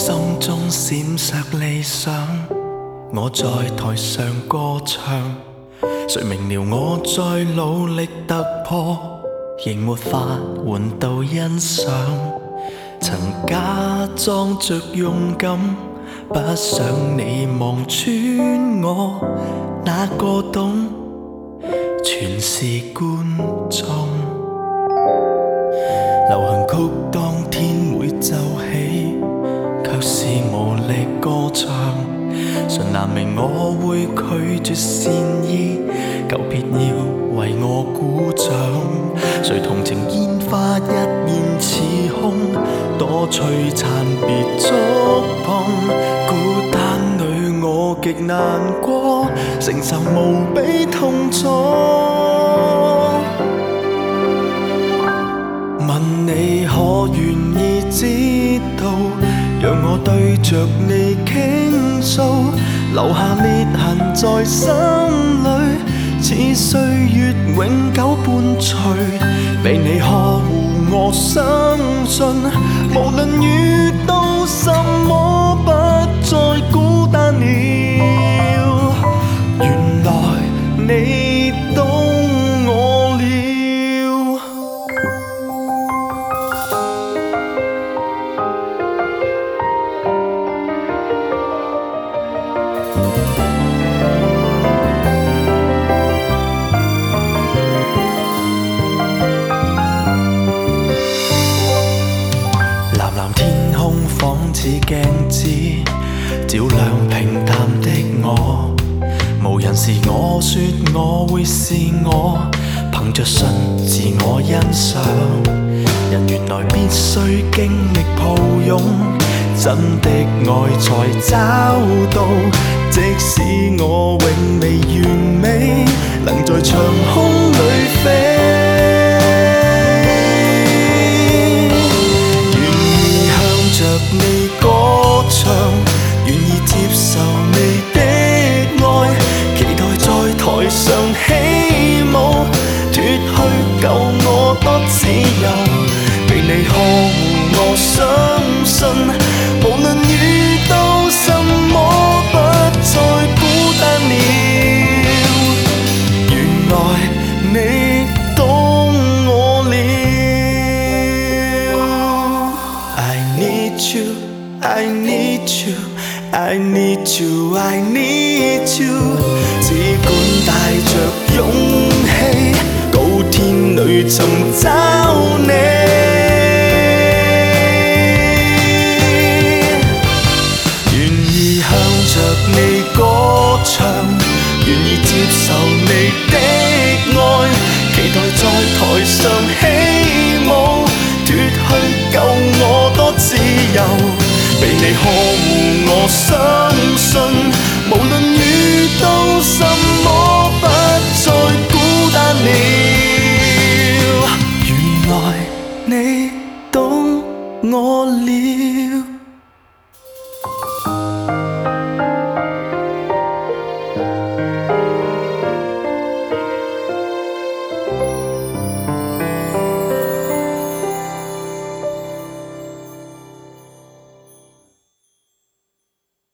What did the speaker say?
心中閃爍理想，我在台上歌唱，誰明了我再努力突破，仍沒法換到欣賞。曾假裝着勇敢，不想你望穿我，哪個懂？全是觀眾。流行曲當天會奏起，卻是無力歌唱。誰難明我會拒絕善意，求別要為我鼓掌。誰同情煙花一現似空，多璀璨別觸碰。孤單裏我極難過，承受無比痛楚。問你可願意知道，讓我對着你傾訴，留下裂痕在心裏，似歲月永久伴隨。被你呵護我相信，無論遇到什麼不再孤單了。原來你懂我了。仿似鏡子，照亮平淡的我。無人是我說我會是我，憑着信自我欣賞。人原來必須經歷抱擁，真的愛才找到。即使我永未完美，能在長空裏飛。你歌唱，願意接受你的愛，期待在台上起舞，脫去舊我多自由。被你呵護我相信，無論遇到什麼不再孤單了。原來你懂我了。I need you, I need you, I need you。 只管帶着勇氣，高天裏尋找你。願意向着你歌唱，願意接受你的愛，期待在台上起舞，脫去舊我多自由。被你呵護我相信，無論遇到什麼